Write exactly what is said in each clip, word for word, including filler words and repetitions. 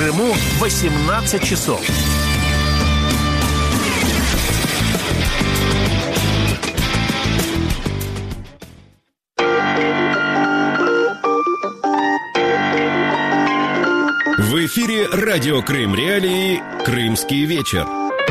Крыму восемнадцать часов. В эфире радио Крым Реалии «Крымский вечер».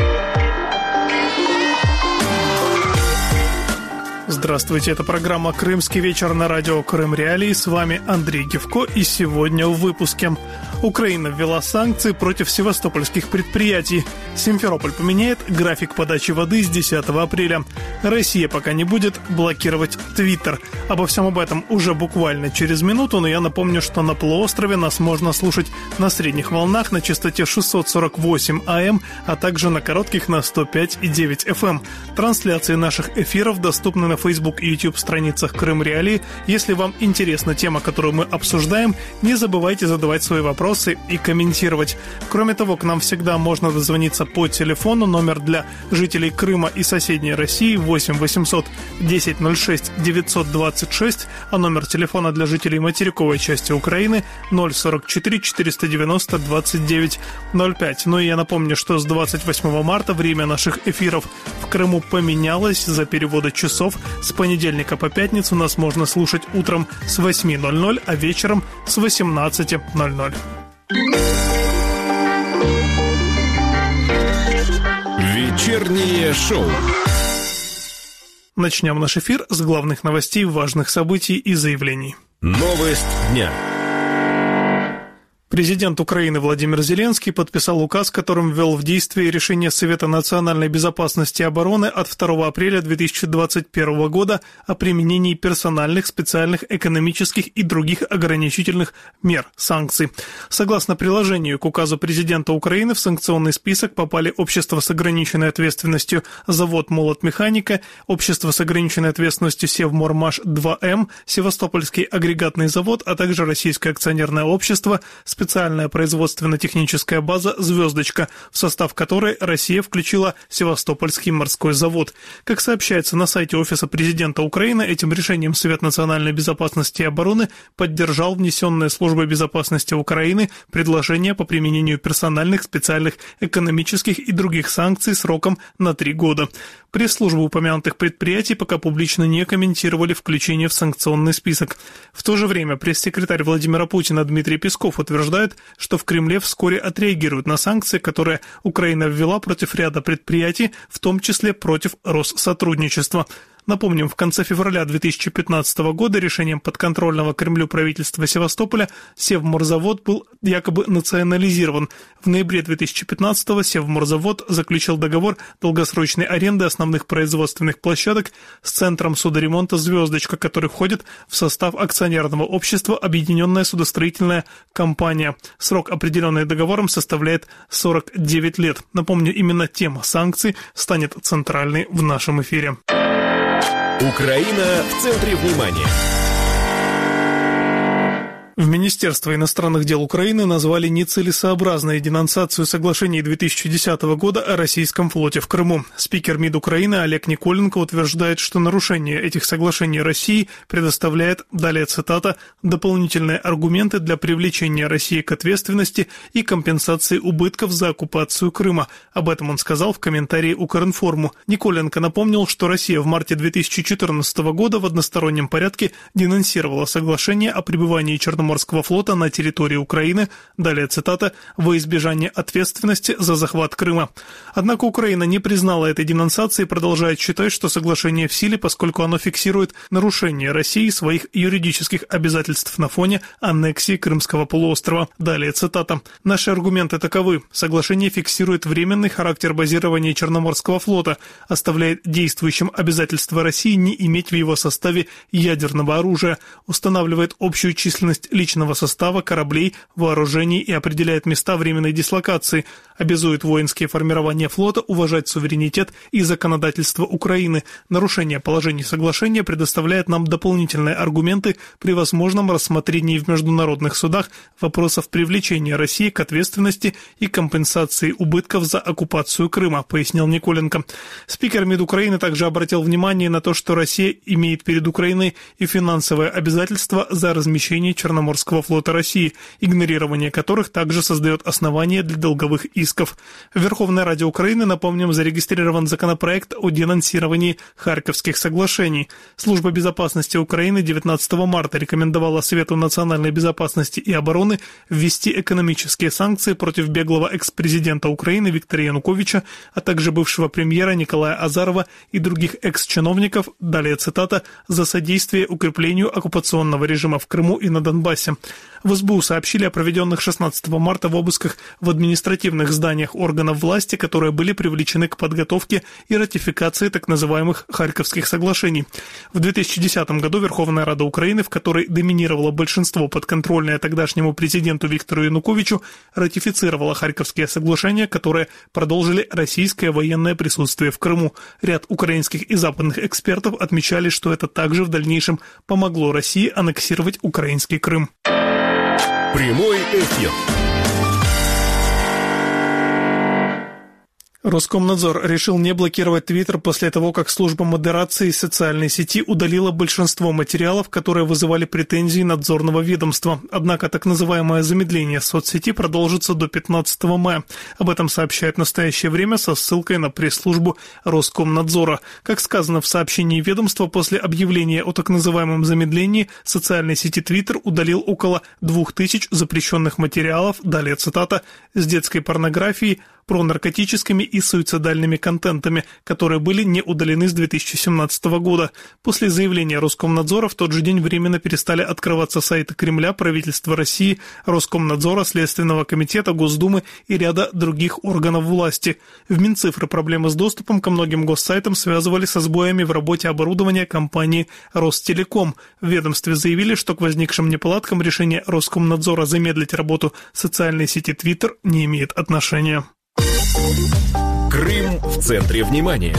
Здравствуйте, это программа «Крымский вечер» на радио Крым Реалии. С вами Андрей Гевко, и сегодня в выпуске. Украина ввела санкции против севастопольских предприятий. Симферополь поменяет график подачи воды с десятого апреля. Россия пока не будет блокировать Твиттер. Обо всем об этом уже буквально через минуту, но я напомню, что на полуострове нас можно слушать на средних волнах на частоте шестьсот сорок восемь АМ, а также на коротких на сто пять и девять эф эм. Трансляции наших эфиров доступны на Facebook и YouTube страницах Крым Реалии. Если вам интересна тема, которую мы обсуждаем, не забывайте задавать свои вопросы и комментировать. Кроме того, к нам всегда можно дозвониться по телефону. Номер для жителей Крыма и соседней России восемь восемьсот десять ноль шесть девятьсот двадцать шесть, а номер телефона для жителей материковой части Украины ноль сорок четыре четыреста девяносто двадцать девять ноль пять. Ну и я напомню, что с двадцать восьмого марта время наших эфиров в Крыму поменялось за переводы часов. С понедельника по пятницу нас можно слушать утром с восьми ноль-ноль, а вечером с восемнадцати ноль-ноль. Вечернее шоу. Начнем наш эфир с главных новостей, важных событий и заявлений. Новость дня. Президент Украины Владимир Зеленский подписал указ, которым ввел в действие решение Совета национальной безопасности и обороны от второго апреля две тысячи двадцать первого года о применении персональных, специальных, экономических и других ограничительных мер, санкций. Согласно приложению к указу президента Украины, в санкционный список попали общество с ограниченной ответственностью «Завод Молот-Механика», общество с ограниченной ответственностью «Севмормаш два эм», Севастопольский агрегатный завод, а также Российское акционерное общество «Специальная производственно-техническая база «Звездочка», в состав которой Россия включила Севастопольский морской завод. Как сообщается на сайте Офиса президента Украины, этим решением Совет национальной безопасности и обороны поддержал внесенное Службой безопасности Украины предложение по применению персональных, специальных, экономических и других санкций сроком на три года. Пресс-службы упомянутых предприятий пока публично не комментировали включение в санкционный список. В то же время пресс-секретарь Владимира Путина Дмитрий Песков утверждает, что в Кремле вскоре отреагируют на санкции, которые Украина ввела против ряда предприятий, в том числе против Россотрудничества. Напомним, в конце февраля две тысячи пятнадцатого года решением подконтрольного Кремлю правительства Севастополя Севморзавод был якобы национализирован. В ноябре две тысячи пятнадцатого Севморзавод заключил договор долгосрочной аренды основных производственных площадок с Центром судоремонта «Звездочка», который входит в состав акционерного общества «Объединенная судостроительная компания». Срок, определенный договором, составляет сорок девять лет. Напомню, именно тема санкций станет центральной в нашем эфире. Украина в центре внимания. В Министерство иностранных дел Украины назвали нецелесообразной денонсацию соглашений две тысячи десятого года о российском флоте в Крыму. Спикер МИД Украины Олег Николенко утверждает, что нарушение этих соглашений России предоставляет, далее цитата, «дополнительные аргументы для привлечения России к ответственности и компенсации убытков за оккупацию Крыма». Об этом он сказал в комментарии Укринформу. Николенко напомнил, что Россия в марте две тысячи четырнадцатого года в одностороннем порядке денонсировала соглашение о пребывании Черноморского морского флота на территории Украины, далее цитата, «во избежание ответственности за захват Крыма». Однако Украина не признала этой денонсации и продолжает считать, что соглашение в силе, поскольку оно фиксирует нарушение России своих юридических обязательств на фоне аннексии Крымского полуострова. Далее цитата, «Наши аргументы таковы. Соглашение фиксирует временный характер базирования Черноморского флота, оставляет действующим обязательства России не иметь в его составе ядерного оружия, устанавливает общую численность личного состава, кораблей, вооружений и определяет места временной дислокации, обязует воинские формирования флота уважать суверенитет и законодательство Украины. Нарушение положений соглашения предоставляет нам дополнительные аргументы при возможном рассмотрении в международных судах вопросов привлечения России к ответственности и компенсации убытков за оккупацию Крыма, пояснил Николенко. Спикер МИД Украины также обратил внимание на то, что Россия имеет перед Украиной и финансовое обязательство за размещение Черноморского военно-морского флота России, игнорирование которых также создает основания для долговых исков. В Верховной Раде Украины, напомним, зарегистрирован законопроект о денонсировании Харьковских соглашений. Служба безопасности Украины девятнадцатого марта рекомендовала Совету национальной безопасности и обороны ввести экономические санкции против беглого экс-президента Украины Виктора Януковича, а также бывшего премьера Николая Азарова и других экс-чиновников, далее цитата, «за содействие укреплению оккупационного режима в Крыму и на Донбассе». В эс бэ у сообщили о проведенных шестнадцатого марта в обысках в административных зданиях органов власти, которые были привлечены к подготовке и ратификации так называемых Харьковских соглашений. В две тысячи десятом году Верховная Рада Украины, в которой доминировало большинство подконтрольное тогдашнему президенту Виктору Януковичу, ратифицировала Харьковские соглашения, которые продолжили российское военное присутствие в Крыму. Ряд украинских и западных экспертов отмечали, что это также в дальнейшем помогло России аннексировать украинский Крым. Прямой эфир. Роскомнадзор решил не блокировать Твиттер после того, как служба модерации социальной сети удалила большинство материалов, которые вызывали претензии надзорного ведомства. Однако так называемое замедление соцсети продолжится до пятнадцатого мая. Об этом сообщает в настоящее время со ссылкой на пресс-службу Роскомнадзора. Как сказано в сообщении ведомства, после объявления о так называемом замедлении социальной сети Твиттер удалил около двух тысяч запрещенных материалов, далее цитата, с детской порнографией, пронаркотическими и суицидальными контентами, которые были не удалены с две тысячи семнадцатого года. После заявления Роскомнадзора в тот же день временно перестали открываться сайты Кремля, правительства России, Роскомнадзора, Следственного комитета, Госдумы и ряда других органов власти. В Минцифры проблемы с доступом ко многим госсайтам связывали со сбоями в работе оборудования компании Ростелеком. В ведомстве заявили, что к возникшим неполадкам решение Роскомнадзора замедлить работу социальной сети Твиттер не имеет отношения. Крым в центре внимания.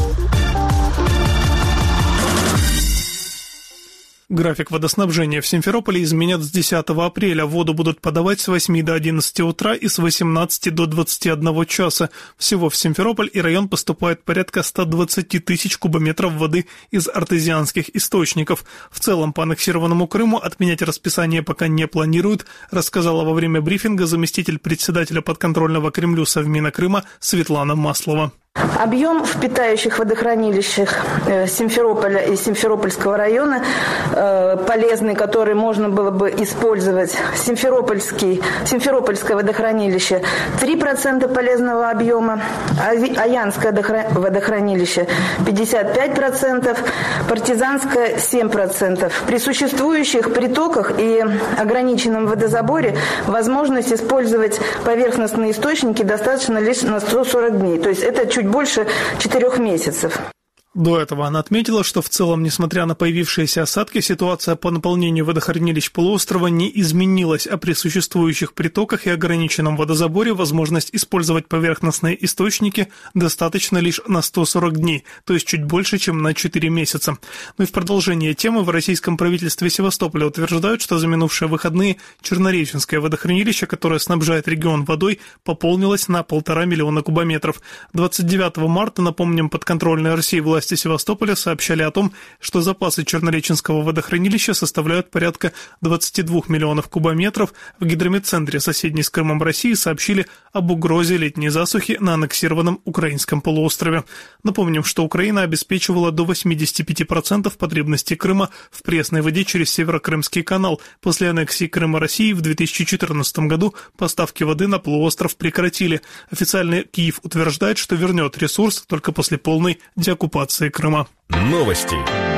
График водоснабжения в Симферополе изменят с десятого апреля. Воду будут подавать с восьми до одиннадцати утра и с восемнадцати до двадцати одного часа. Всего в Симферополь и район поступает порядка ста двадцати тысяч кубометров воды из артезианских источников. В целом по аннексированному Крыму отменять расписание пока не планируют, рассказала во время брифинга заместитель председателя подконтрольного Кремлю Совмина Крыма Светлана Маслова. Объем в питающих водохранилищах Симферополя и Симферопольского района полезный, который можно было бы использовать, Симферопольский, Симферопольское водохранилище три процента полезного объема, Аянское водохранилище пятьдесят пять процентов, Партизанское семь процентов. При существующих притоках и ограниченном водозаборе возможность использовать поверхностные источники достаточно лишь на сто сорок дней, то есть это чуть больше четырех месяцев. До этого она отметила, что в целом, несмотря на появившиеся осадки, ситуация по наполнению водохранилищ полуострова не изменилась, а при существующих притоках и ограниченном водозаборе возможность использовать поверхностные источники достаточно лишь на сто сорок дней, то есть чуть больше, чем на четыре месяца. Ну и в продолжение темы в российском правительстве Севастополя утверждают, что за минувшие выходные Чернореченское водохранилище, которое снабжает регион водой, пополнилось на полтора миллиона кубометров. двадцать девятого марта, напомним, подконтрольной России власти Севастополя сообщали о том, что запасы Чернореченского водохранилища составляют порядка двадцати двух миллионов кубометров. В гидрометцентре, соседней с Крымом России, сообщили об угрозе летней засухи на аннексированном украинском полуострове. Напомним, что Украина обеспечивала до восьмидесяти пяти процентов потребностей Крыма в пресной воде через Северокрымский канал. После аннексии Крыма России в две тысячи четырнадцатом году поставки воды на полуостров прекратили. Официально Киев утверждает, что вернет ресурс только после полной деоккупации Крыма. Новости.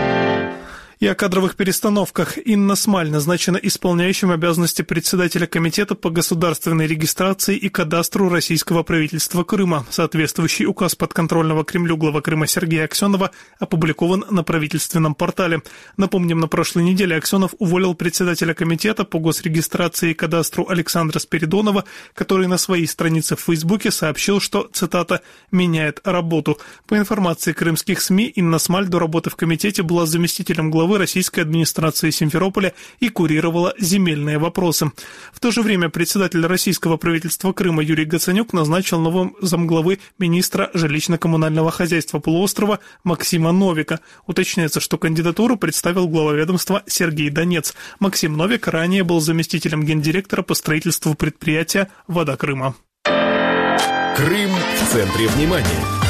И о кадровых перестановках. Инна Смаль назначена исполняющим обязанности председателя Комитета по государственной регистрации и кадастру российского правительства Крыма. Соответствующий указ подконтрольного Кремлю главы Крыма Сергея Аксенова опубликован на правительственном портале. Напомним, на прошлой неделе Аксенов уволил председателя Комитета по госрегистрации и кадастру Александра Спиридонова, который на своей странице в Фейсбуке сообщил, что, цитата, «меняет работу». По информации крымских СМИ, Инна Смаль до работы в комитете была заместителем главы главы российской администрации Симферополя и курировала земельные вопросы. В то же время председатель российского правительства Крыма Юрий Гацанюк назначил новым замглавы министра жилищно-коммунального хозяйства полуострова Максима Новика. Уточняется, что кандидатуру представил глава ведомства Сергей Донец. Максим Новик ранее был заместителем гендиректора по строительству предприятия «Вода Крыма». Крым в центре внимания.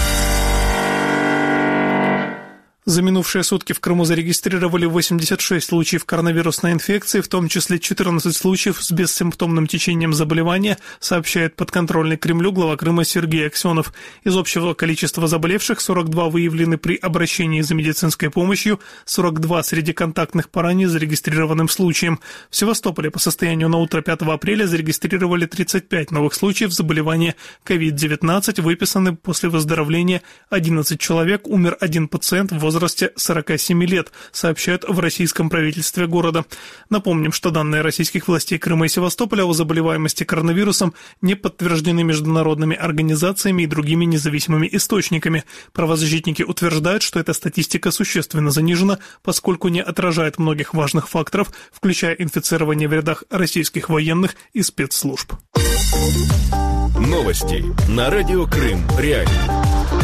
За минувшие сутки в Крыму зарегистрировали восемьдесят шесть случаев коронавирусной инфекции, в том числе четырнадцать случаев с бессимптомным течением заболевания, сообщает подконтрольный Кремлю глава Крыма Сергей Аксенов. Из общего количества заболевших сорок два выявлены при обращении за медицинской помощью, сорок два среди контактных по ранее зарегистрированным случаям. В Севастополе по состоянию на утро пятого апреля зарегистрировали тридцать пять новых случаев заболевания ковид девятнадцать, выписаны после выздоровления одиннадцать человек, умер один пациент в возрасте В возрасте сорока семи лет, сообщают в российском правительстве города. Напомним, что данные российских властей Крыма и Севастополя о заболеваемости коронавирусом не подтверждены международными организациями и другими независимыми источниками. Правозащитники утверждают, что эта статистика существенно занижена, поскольку не отражает многих важных факторов, включая инфицирование в рядах российских военных и спецслужб. Новости на радио Крым Реалии.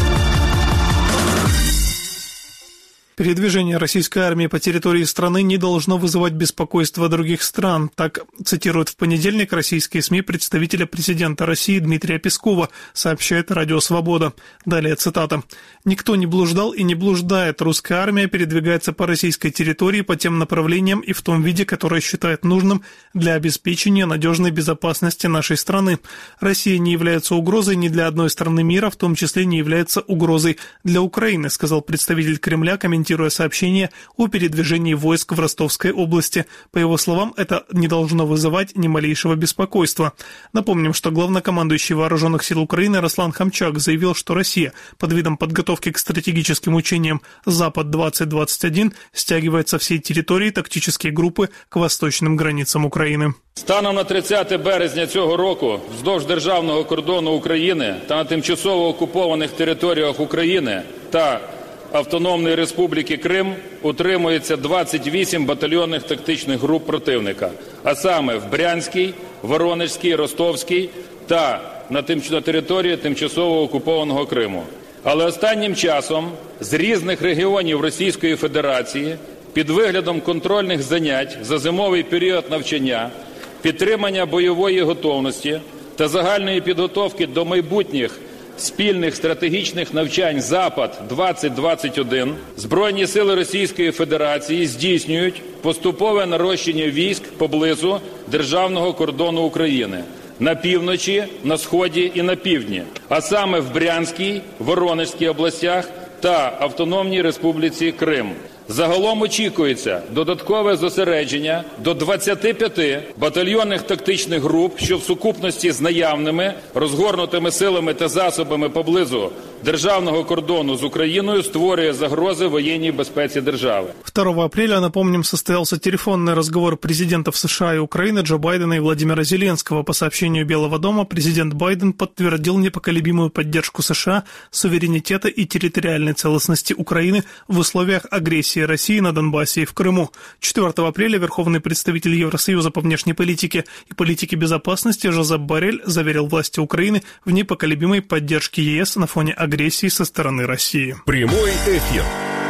Передвижение российской армии по территории страны не должно вызывать беспокойство других стран. Так цитируют в понедельник российские СМИ представителя президента России Дмитрия Пескова, сообщает Радио Свобода. Далее цитата. «Никто не блуждал и не блуждает. Русская армия передвигается по российской территории по тем направлениям и в том виде, которое считает нужным для обеспечения надежной безопасности нашей страны. Россия не является угрозой ни для одной страны мира, в том числе не является угрозой для Украины», сказал представитель Кремля, комментируя сообщение о передвижении войск в Ростовской области. По его словам, это не должно вызывать ни малейшего беспокойства. Напомним, что главнокомандующий Вооруженных сил Украины Руслан Хамчак заявил, что Россия под видом подготовки к стратегическим учениям «Запад-двадцать двадцать один» стягивает со всей территории тактические группы к восточным границам України. Станом на тридцяте березня цього року вздовж державного кордону України та на тимчасово окупованих територіях України та Автономної Республіки Крим утримується двадцять вісім батальйонних тактичних груп противника, а саме в Брянській, Воронежській, Ростовській та на, тим, на території тимчасово окупованого Криму. Але останнім часом з різних регіонів Російської Федерації під виглядом контрольних занять за зимовий період навчання, підтримання бойової готовності та загальної підготовки до майбутніх спільних стратегічних навчань «Запад-двадцять двадцять один» Збройні сили Російської Федерації здійснюють поступове нарощення військ поблизу державного кордону України на півночі, на сході і на півдні, а саме в Брянській, Воронежській областях та Автономній Республіці Крим. Загалом очікується додаткове зосередження до двадцяти п'яти батальйонних тактичних груп, що в сукупності з наявними розгорнутими силами та засобами поблизу державного кордону с Украиной створює загрозы военной безопасности державы. второго апреля, напомним, состоялся телефонный разговор президентов США и Украины Джо Байдена и Владимира Зеленского. По сообщению Белого дома, президент Байден подтвердил непоколебимую поддержку США, суверенитета и территориальной целостности Украины в условиях агрессии России на Донбассе и в Крыму. четвёртого апреля верховный представитель Евросоюза по внешней политике и политике безопасности Жозеп Боррель заверил власти Украины в непоколебимой поддержке ЕС на фоне агрессии со стороны России. Прямой эфир.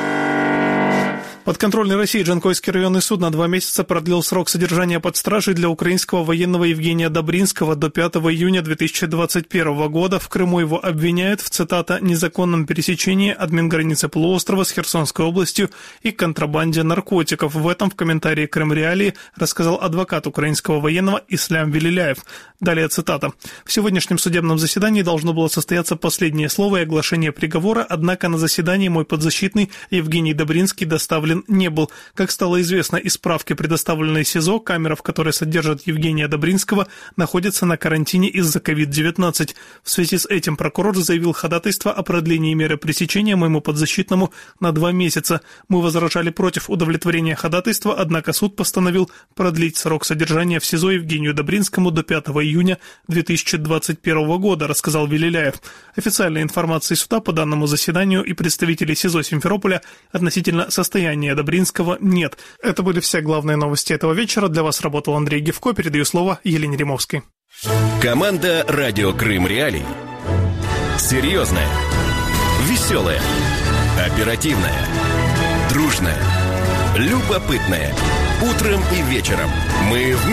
Подконтрольный России Джанкойский районный суд на два месяца продлил срок содержания под стражей для украинского военного Евгения Добринского до пятого июня две тысячи двадцать первого года. В Крыму его обвиняют в, цитата, «незаконном пересечении админграницы полуострова с Херсонской областью и контрабанде наркотиков». В этом в комментарии Крым Реалии рассказал адвокат украинского военного Ислам Велиляев. Далее цитата. «В сегодняшнем судебном заседании должно было состояться последнее слово и оглашение приговора, однако на заседании мой подзащитный Евгений Добринский доставлен не был. Как стало известно из справки, предоставленной СИЗО, камера, в которой содержат Евгения Добринского, находится на карантине из-за ковид девятнадцать. В связи с этим прокурор заявил ходатайство о продлении меры пресечения моему подзащитному на два месяца. Мы возражали против удовлетворения ходатайства, однако суд постановил продлить срок содержания в СИЗО Евгению Добринскому до пятого июня две тысячи двадцать первого года, рассказал Велиляев. Официальной информации суда по данному заседанию и представителей СИЗО Симферополя относительно состояния Евгения Добринского нет. Это были все главные новости этого вечера. Для вас работал Андрей Гевко. Передаю слово Елене Римовской. Команда «Радио Крым Реалии». Серьезная, веселая, оперативная, дружная, любопытная. Утром и вечером мы вместе.